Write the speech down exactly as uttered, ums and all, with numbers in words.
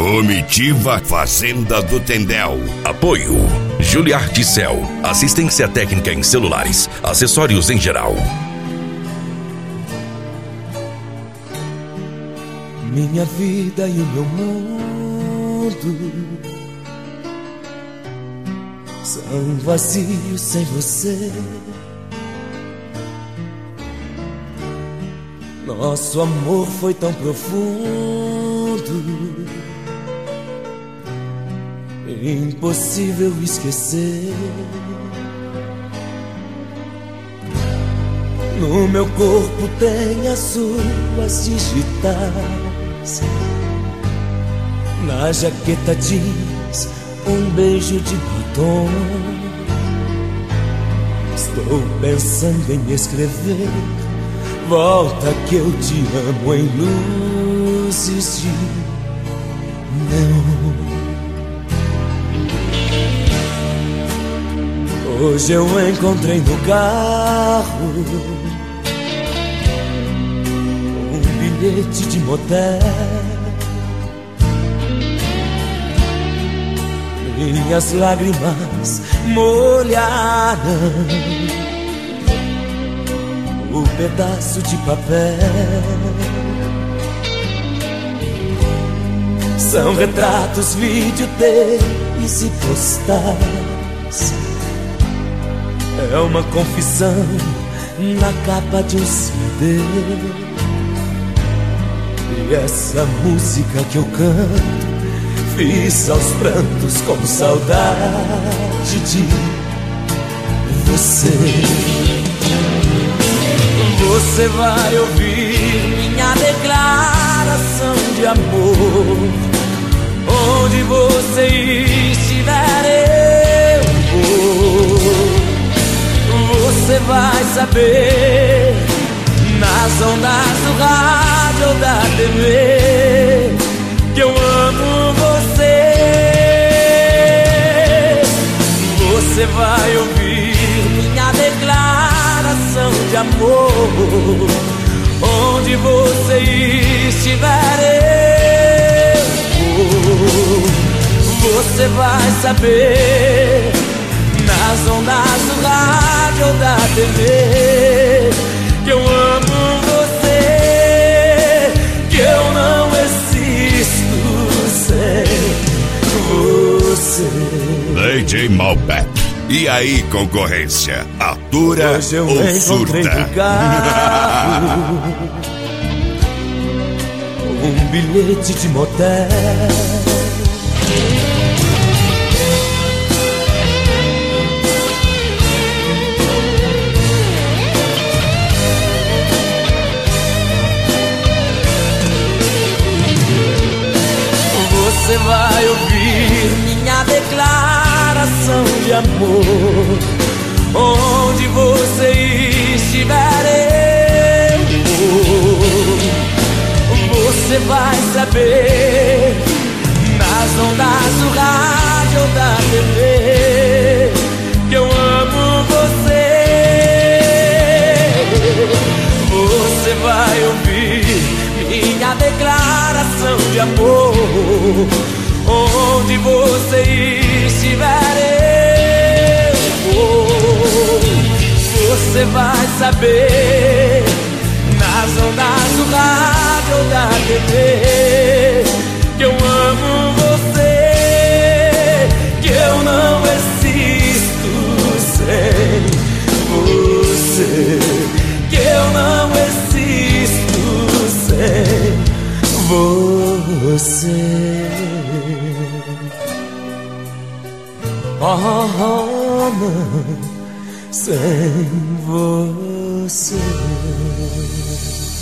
Comitiva Fazenda do Tendel. Apoio Juliarte Cell, assistência técnica em celulares, acessórios em geral. Minha vida e o meu mundo são vazios sem você. Nosso amor foi tão profundo, impossível esquecer. No meu corpo tem as suas digitais, na jaqueta jeans um beijo de batom. Estou pensando em escrever: volta que eu te amo, em luzes de neon. Hoje eu encontrei no carro um bilhete de motel. Minhas lágrimas molharam o pedaço de papel. São retratos, videotapes e postais. É uma confissão na capa de um C D. E essa música que eu canto fiz aos prantos com saudade de você. Você vai ouvir minha declaração de amor. Onde você estiver eu vou. Você vai saber nas ondas do rádio ou da T V que eu amo você. Você vai ouvir minha declaração de amor. Onde você estiver eu vou. Você vai saber nas ondas do rádio ou da T V que eu amo você, que eu não existo sem você. D J Malbec. E aí, concorrência? Atura Hoje eu ou encontrei surta? no carro um bilhete de motel. Você vai ouvir minha declaração de amor. Onde você estiver eu vou. Você vai saber nas ondas do rádio ou da T V que eu amo você. Você vai ouvir minha declaração de amor. Onde você estiver eu vou. Você vai saber nas ondas do rádio ou da T V que eu amo você, que eu não existo sem você, que eu não existo sem você. Oh, oh, não, sem você.